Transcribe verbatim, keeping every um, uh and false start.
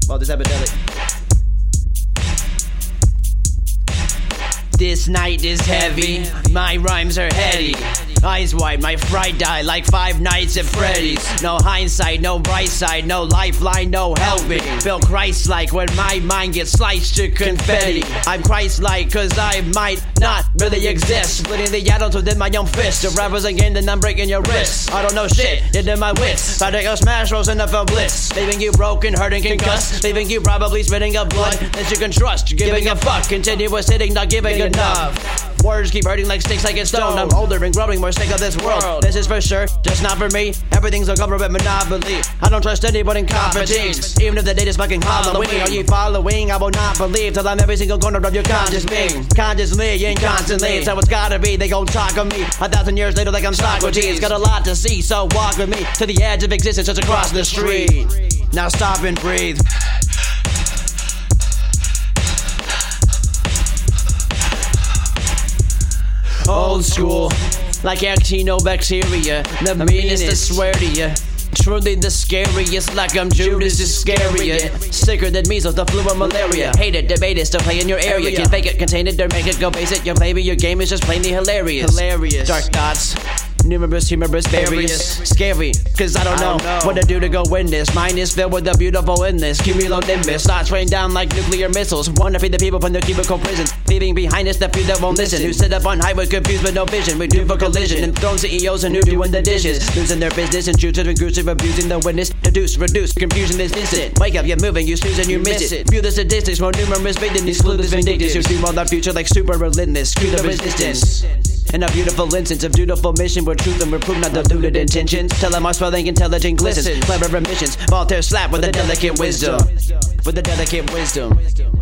Well, this epidemic. This night is heavy, my rhymes are heady. Eyes wide, my fright die like Five Nights at Freddy's. No hindsight, no bright side, no lifeline, no helping. Feel Christ-like when my mind gets sliced to confetti. I'm Christ-like cause I might not really exist. Splitting the atoms within my own fist. The rappers again, then I'm breaking your wrists. I don't know shit, into my wits. About to go smash rolls in the fell blitz. Leaving you broken, hurting, concussed. Leaving you probably spitting up blood that you can trust. Giving a fuck, continuous hitting, not giving enough. Words keep hurting like sticks, I get stoned. I'm older and growing, more sick of this world. This is for sure, just not for me. Everything's a government monopoly. I don't trust anyone in competence. Even if the date is fucking Halloween. Are you following? I will not believe till I'm every single corner of your conscious being. Consciously and constantly. So it's gotta be, they gon' talk of me a thousand years later like I'm Socrates. Got a lot to see, so walk with me to the edge of existence just across the street. Now stop and breathe. Old school, like actinobacteria, the meanest I swear to ya. Truly the scariest, like I'm Judas Iscariot. Sicker than measles, the flu or malaria. Hate it, debate it, still play in your area. Can't fake it, contain it, or make it, go base it. Your flavor, your game is just plainly hilarious. Hilarious. Dark thoughts. Numerous, humorous, various, scary, cause I don't, I don't know, know what to do to go win this. Mine is filled with the beautiful in this cumulonimbus. Thoughts rain down like nuclear missiles. Want to feed the people from their cubicle prisons, leaving behind us the few that won't listen. Who sit up on high with confused with no vision. We do for collision, enthroned C E Os and who doing the dishes. Losing their business and shooters and gruesome abusing the witness. Deduce, reduce, confusion is instant. Wake up, you're moving, you snooze and you miss it. View the statistics, more numerous than these clueless vindictives who stream on our future like super relentless. Screw the resistance. In a beautiful instance of dutiful mission where truth and reproof not diluted intentions. Tell them our spelling intelligent glistens. Clever omissions. Voltaire slap with a delicate wisdom. With a delicate wisdom.